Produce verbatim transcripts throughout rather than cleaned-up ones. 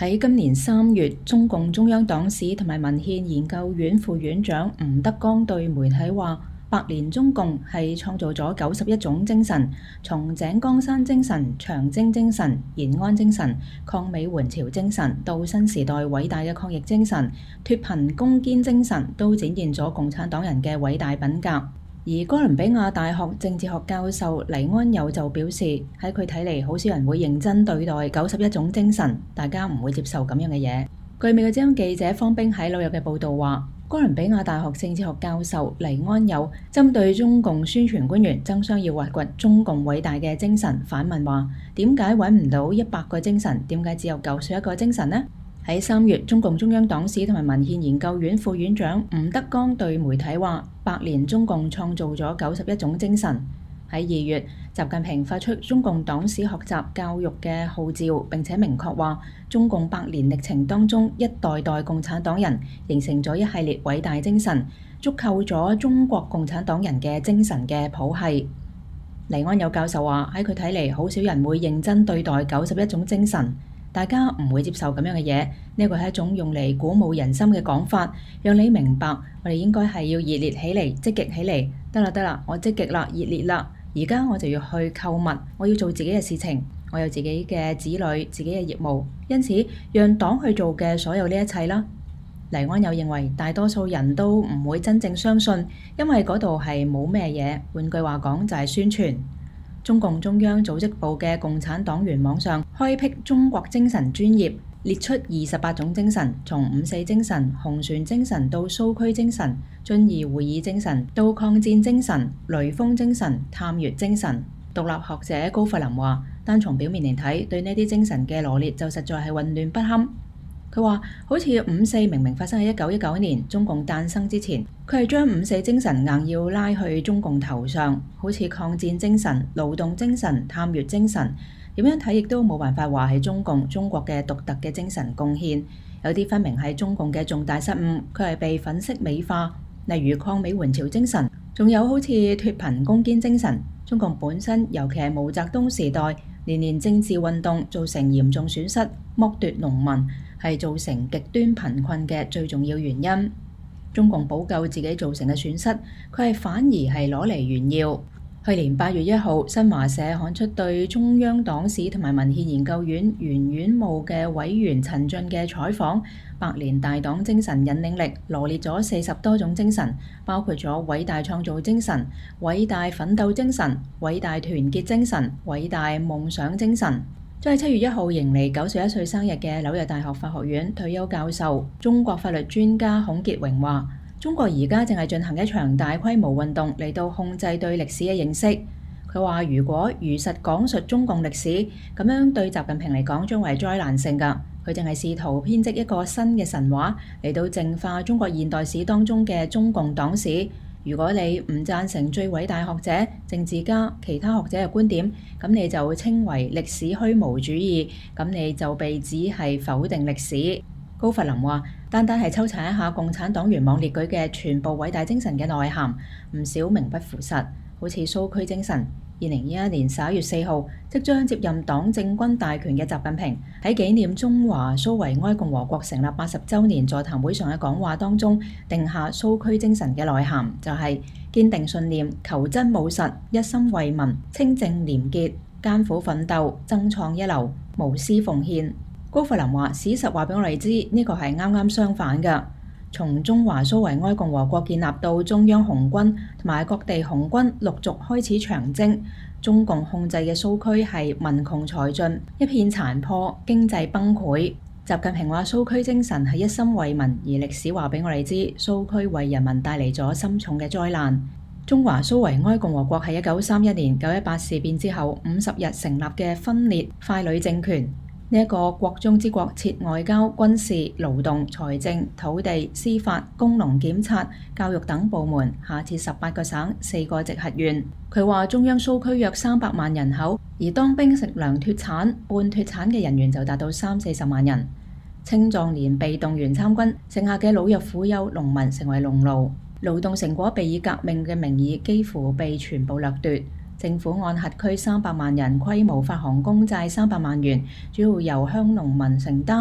喺今年三月，中共中央黨史同埋文獻研究院副院長吳德光對媒體話：百年中共係創造咗九十一種精神，從井岡山精神、長征精神、延安精神、抗美援朝精神，到新時代偉大嘅抗疫精神、脫貧攻堅精神，都展現咗共產黨人嘅偉大品格。而哥倫比亞大學政治學教授黎安友就表示，喺佢睇嚟，好少人會認真對待九十一種精神，大家唔會接受咁樣嘅嘢。據美國之音記者方冰喺紐約嘅報導話，哥倫比亞大學政治學教授黎安友針對中共宣傳官員爭相要挖掘中共偉大嘅精神，反問話：點解揾唔到一百個精神？點解只有九十一個精神呢？喺三月，中共中央黨史同埋文獻研究院副院長吳德光對媒體話：百年中共創造咗九十一種精神。喺二月，習近平發出中共黨史學習教育嘅號召，並且明確話：中共百年歷程當中，一代代共產黨人形成咗一系列偉大精神，築構咗中國共產黨人嘅精神嘅譜系。黎安友教授話：喺佢睇嚟，好少人會認真對待九十一種精神。大家唔會接受咁樣嘅嘢，呢個係一種用嚟鼓舞人心嘅講法，讓你明白我哋應該係要熱烈起嚟，積極起嚟。得啦得啦，我積極啦，熱烈啦，而家我就要去購物，我要做自己嘅事情，我有自己嘅子女、自己嘅業務，因此讓黨去做嘅所有呢一切啦。黎安友認為大多數人都唔會真正相信，因為嗰度係冇咩嘢，換句話講就係宣傳。中共中央組織部嘅共產黨員網上開闢中國精神專頁，列出二十八種精神，從五四精神、紅船精神到蘇區精神、遵義會議精神到抗戰精神、雷鋒精神、探月精神。獨立學者高弗林話：單從表面嚟睇，對呢啲精神嘅羅列就實在係混亂不堪。佢話：好似五四明明發生喺一九一九年，中共誕生之前，佢係將五四精神硬要拉去中共頭上，好似抗戰精神、勞動精神、探月精神，點樣睇亦都冇辦法話係中共中國嘅獨特嘅精神貢獻。有啲分明係中共嘅重大失誤，佢係被粉飾美化，例如抗美援朝精神，仲有好似脫貧攻堅精神。中共本身，尤其係毛澤東時代，年年政治運動造成嚴重損失，剝奪農民，係造成極端貧困嘅最重要原因。中共補救自己造成嘅損失，佢係反而係攞嚟炫耀。去年八月一號，新華社刊出對中央黨史同埋文獻研究院原院務嘅委員陳進嘅採訪，百年大黨精神引領力羅列咗四十多種精神，包括咗偉大創造精神、偉大奮鬥精神、偉大團結精神、偉大夢想精神。在七月一號迎嚟九十一歲生日嘅紐約大學法學院退休教授、中國法律專家孔傑榮話：中國而家正係進行一場大規模運動嚟到控制對歷史嘅認識。佢話：如果如實講述中共歷史，咁樣對習近平嚟講將為災難性㗎。佢淨係試圖編織一個新嘅神話嚟到淨化中國現代史當中嘅中共黨史。如果你唔贊成最偉大學者、政治家、其他學者嘅觀點，咁你就會稱為歷史虛無主義，咁你就被指係否定歷史。高弗林話：單單係抽查一下共產黨員網列舉嘅全部偉大精神嘅內涵，唔少名不符實，好似蘇區精神。二零一一年十一月四號，即將接任黨政軍大權嘅習近平喺紀念中華蘇維埃共和國成立八十週年座談會上嘅講話當中，定下蘇區精神嘅內涵，就係、是、堅定信念、求真務實、一心為民、清正廉潔、艱苦奮鬥、爭創一流、無私奉獻。高弗林話：史實話俾我哋知，呢、這個係啱啱相反嘅。從中華蘇維埃共和國建立到中央紅軍同埋各地紅軍陸續開始長征，中共控制嘅蘇區係民窮財盡，一片殘破，經濟崩潰。習近平話蘇區精神係一心為民，而歷史話俾我哋知，蘇區為人民帶嚟咗深重嘅災難。中華蘇維埃共和國係一九三一年九一八事變之後五十日成立嘅分裂傀儡政權。呢一個國中之國，設外交、軍事、勞動、財政、土地、司法、工農檢察、教育等部門，下設十八個省、四個直轄縣。佢話中央蘇區約三百萬人口，而當兵食糧脱產、半脱產嘅人員就達到三四十萬人。青壯年被動員參軍，剩下嘅老弱婦幼、農民成為農奴，勞動成果被以革命嘅名義幾乎被全部掠奪。政府按轄區三百萬人規模發行公債三百萬元，主要由鄉農民承擔。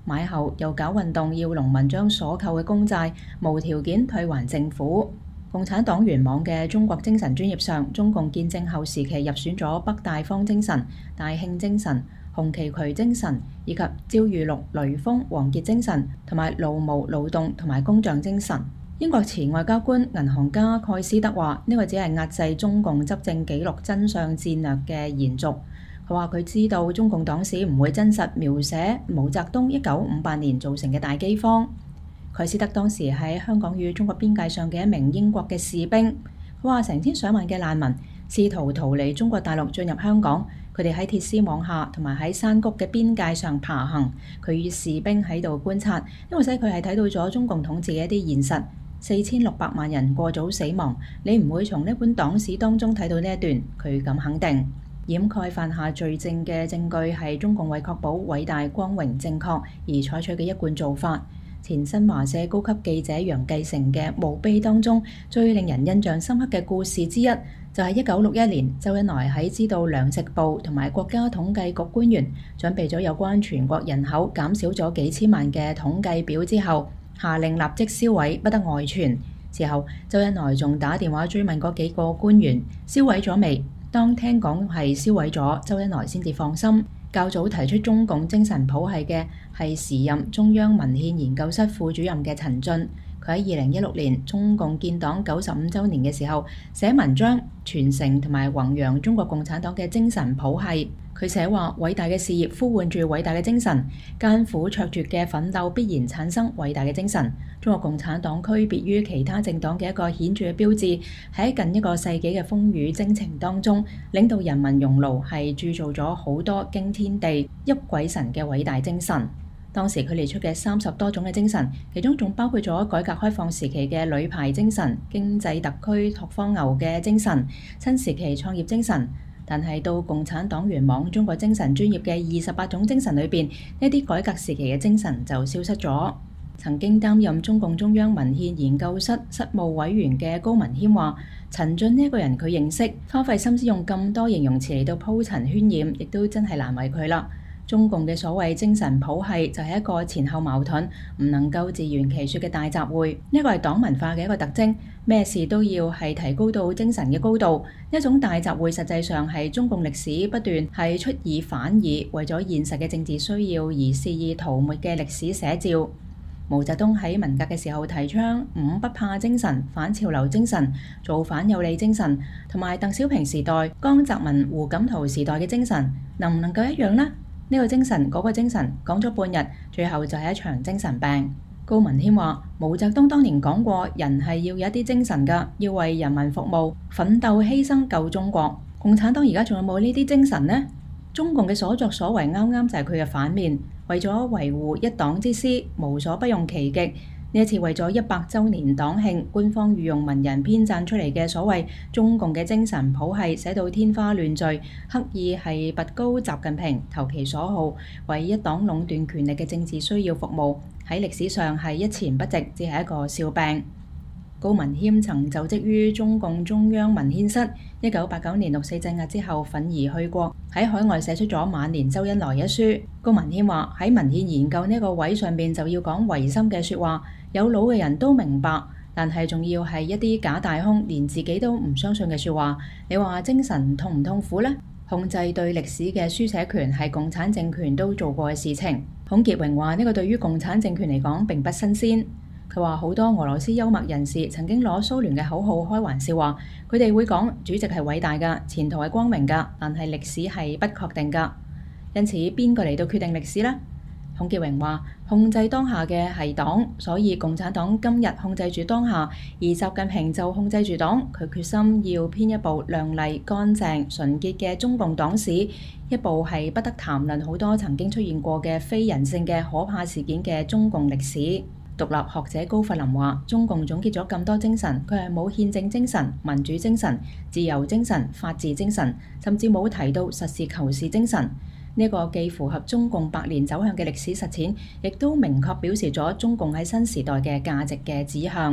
買後又搞運動，要農民將所購嘅公債無條件退還政府。共產黨員網嘅中國精神專頁上，中共建政後時期入選咗北大荒精神、大慶精神、紅旗渠精神以及趙玉祿、雷鋒、王傑精神，同埋勞務勞動同埋工匠精神。英國前外交官、銀行家蓋斯德話：呢個只係壓制中共執政紀錄真相戰略嘅延續。佢話佢知道中共黨史唔會真實描寫毛澤東一九五八年造成嘅大饑荒。蓋斯德當時喺香港與中國邊界上嘅一名英國嘅士兵，佢話成千上萬嘅難民試圖逃離中國大陸進入香港，佢哋喺鐵絲網下同埋喺山谷嘅邊界上爬行。佢與士兵喺度觀察，因為使佢係睇到咗中共統治嘅一啲現實。四千六百萬人過早死亡，你唔會從呢本黨史當中睇到呢一段，佢咁肯定。掩蓋犯下罪證嘅證據係中共為確保偉大、光榮、正確而採取嘅一貫做法。前新華社高級記者楊繼成嘅墓碑當中，最令人印象深刻嘅故事之一，就係一九六一年，周恩來喺知道糧食部同埋國家統計局官員準備咗有關全國人口減少咗幾千萬嘅統計表之後，下令立即銷毀，不得外傳。之後，周恩來仲打電話追問嗰幾個官員銷毀咗未？當聽講係銷毀咗，周恩來先至放心。較早提出中共精神譜系嘅係時任中央文獻研究室副主任嘅陳進，佢喺二零一六年中共建黨九十五週年嘅時候寫文章傳承同埋弘揚中國共產黨嘅精神譜系。佢寫話：偉大嘅事業呼喚住偉大嘅精神，艱苦卓絕嘅奮鬥必然產生偉大嘅精神。中國共產黨區別於其他政黨嘅一個顯著嘅標誌，喺近一個世紀嘅風雨征程當中，領導人民熔爐係鑄造咗好多驚天地、泣鬼神嘅偉大精神。當時佢列出嘅三十多種嘅精神，其中仲包括咗改革開放時期嘅女排精神、經濟特區拓荒牛嘅精神、新時期創業精神。但係到共產黨員網中國精神專頁嘅二十八種精神裏邊，呢啲改革時期嘅精神就消失咗。曾經擔任中共中央文獻研究室室務委員嘅高文謙話：陳進呢一個人佢認識，花費心思用咁多形容詞嚟到鋪陳渲染，亦都真係難為佢啦。中共嘅所謂精神譜系就係一個前後矛盾、唔能夠自圓其說嘅大集會。呢個係黨文化嘅一個特徵，咩事都要係提高到精神嘅高度。一種大集會實際上係中共歷史不斷係出爾反爾，為咗現實嘅政治需要而肆意塗抹嘅歷史寫照。毛澤東喺文革嘅時候提倡五不怕精神、反潮流精神、造反有理精神，同埋鄧小平時代、江澤民、胡錦濤時代嘅精神，能唔能夠一樣呢？呢個精神，嗰個精神，講咗半日，最後就係一場精神病。高文謙話：毛澤東當年講過，人係要有一啲精神㗎，要為人民服務、奮鬥犧牲救中國。共產黨而家仲有冇呢啲精神呢？中共嘅所作所為啱啱就係佢嘅反面，為咗維護一黨之私，無所不用其極。呢一次為咗一百週年黨慶，官方御用文人編撰出嚟嘅所謂中共嘅精神譜系，寫到天花亂墜，刻意係拔高習近平，投其所好，為一黨壟斷權力嘅政治需要服務，喺歷史上係一錢不值，只係一個笑柄。高文謙曾就職於中共中央文獻室，一九八九年六四鎮壓之後憤而去國，喺海外寫出咗《晚年周恩來》一書。高文謙話：喺文獻研究呢個位上面就要講唯心嘅説話，有腦嘅人都明白，但係仲要係一啲假大空，連自己都唔相信嘅説話。你話精神痛唔痛苦呢？控制對歷史嘅書寫權係共產政權都做過嘅事情。孔傑榮話：呢個對於共產政權嚟講並不新鮮。佢話好多俄羅斯幽默人士曾經攞蘇聯嘅口號開玩笑，話佢哋會講主席係偉大㗎，前途係光明㗎，但係歷史係不確定㗎。因此邊個嚟到決定歷史呢？孔傑榮話控制當下嘅係黨，所以共產黨今日控制住當下，而習近平就控制住黨。佢決心要編一部亮麗、乾淨、純潔嘅中共黨史，一部係不得談論好多曾經出現過嘅非人性嘅可怕事件嘅中共歷史。獨立學者高弗林話：中共總結咗咁多精神，佢係冇憲政精神、民主精神、自由精神、法治精神，甚至冇提到實事求是精神。呢、這個既符合中共百年走向嘅歷史實踐，亦都明確表示咗中共喺新時代嘅價值嘅指向。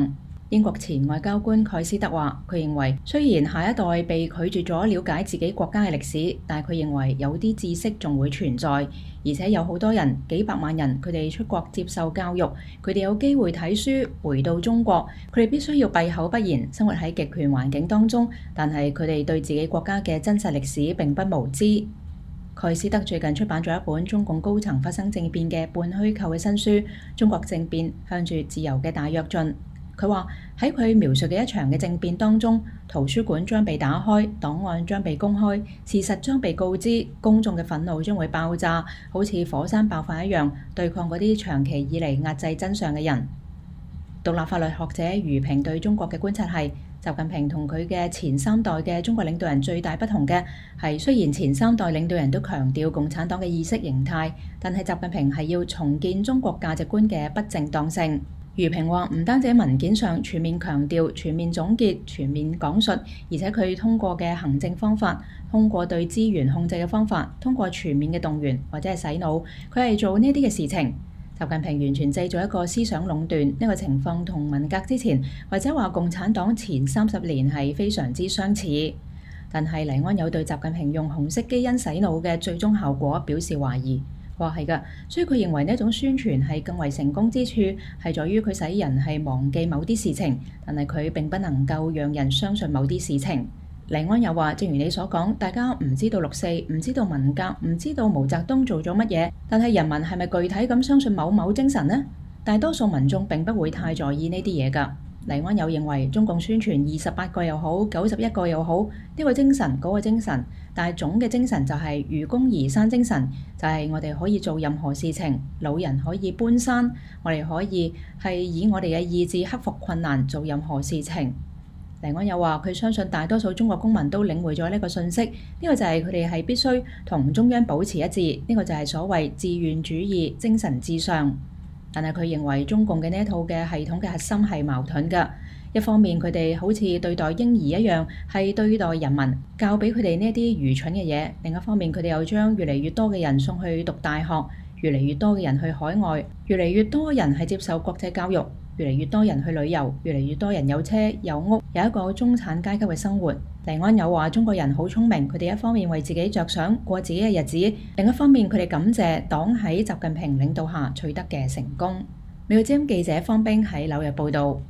英國前外交官蓋斯特話：佢認為雖然下一代被拒絕咗了解自己國家嘅歷史，但係佢認為有啲知識仲會存在，而且有好多人，幾百萬人，佢哋出國接受教育，佢哋有機會睇書，回到中國，佢哋必須要閉口不言，生活喺極權環境當中，但係佢哋對自己國家嘅真實歷史並不無知。蓋斯特最近出版咗一本中共高層發生政變嘅半虛構嘅新書《中國政變向住自由嘅大躍進》。佢話喺佢描述嘅一場嘅政變當中，圖書館將被打開，檔案將被公開，事實將被告知，公眾嘅憤怒將會爆炸，好似火山爆發一樣，對抗嗰啲長期以嚟壓制真相嘅人。獨立法律學者余平對中國嘅觀察係：習近平同佢嘅前三代嘅中國領導人最大不同嘅係，雖然前三代領導人都強調共產黨嘅意識形態，但係習近平係要重建中國價值觀嘅不正當性。余平話：唔單止喺文件上全面強調、全面總結、全面講述，而且佢通過嘅行政方法，通過對資源控制嘅方法，通過全面嘅動員或者係洗腦，佢係做呢啲嘅事情。習近平完全製造一個思想壟斷，呢個情況同文革之前或者話共產黨前三十年係非常之相似。但係黎安友對習近平用紅色基因洗腦嘅最終效果表示懷疑。話係㗎，所以佢認為呢一種宣傳係更為成功之處係在於佢使人係忘記某啲事情，但係佢並不能夠讓人相信某啲事情。黎安友話：正如你所講，大家唔知道六四，唔知道文革，唔知道毛澤東做咗乜嘢，但係人民係咪具體咁相信某某精神呢？大多數民眾並不會太在意呢啲嘢㗎。黎安友認為中共宣傳二十八個又好，九十一個又好，呢個精神嗰個精神，但係總嘅精神就係愚公移山精神，就係我哋可以做任何事情，老人可以搬山，我哋可以係以我哋嘅意志克服困難做任何事情。黎安友話：佢相信大多數中國公民都領會咗呢個信息，呢個就係佢哋係必須同中央保持一致，呢個就係所謂自願主義精神至上。但係佢認為中共嘅呢一套嘅系統嘅核心係矛盾㗎。一方面佢哋好似對待嬰兒一樣係對待人民，教俾佢哋呢啲愚蠢嘅嘢；另一方面佢哋又將越嚟越多嘅人送去讀大學，越嚟越多嘅人去海外，越嚟越多人係接受國際教育，越嚟越多人去旅遊，越嚟越多人有車有屋，有一個中產階級嘅生活。黎安友話：中國人好聰明，佢哋一方面為自己着想，過自己嘅日子；另一方面佢哋感謝黨喺習近平領導下取得嘅成功。美國之音記者方冰喺紐約報導。